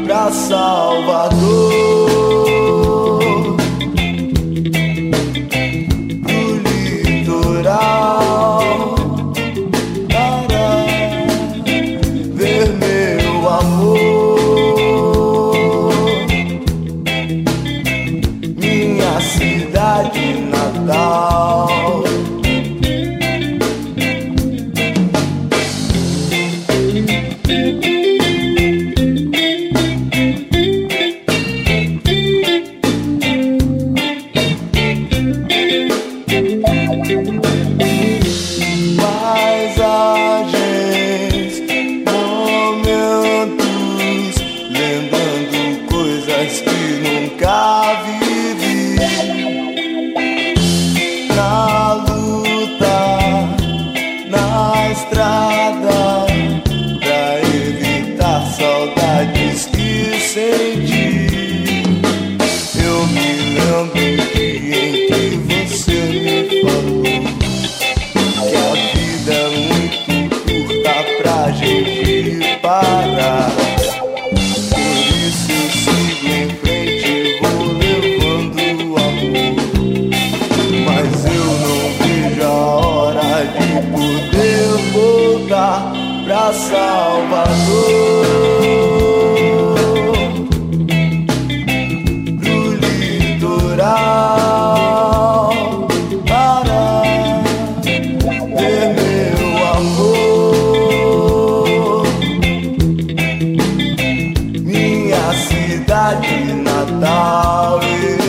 pra Salvador, pro litoral, para ver meu amor, minha cidade natal. Paisagens, momentos, lembrando coisas que nunca vivi. Na luta, na estrada, pra evitar saudades que senti. Eu me lembro do dia em que você me falou que a vida é muito curta pra gente parar. Por isso eu sigo em frente e vou levando o amor. Mas eu não vejo a hora de poder voltar pra Salvador, pro litoral, para ver meu amor, minha cidade natal.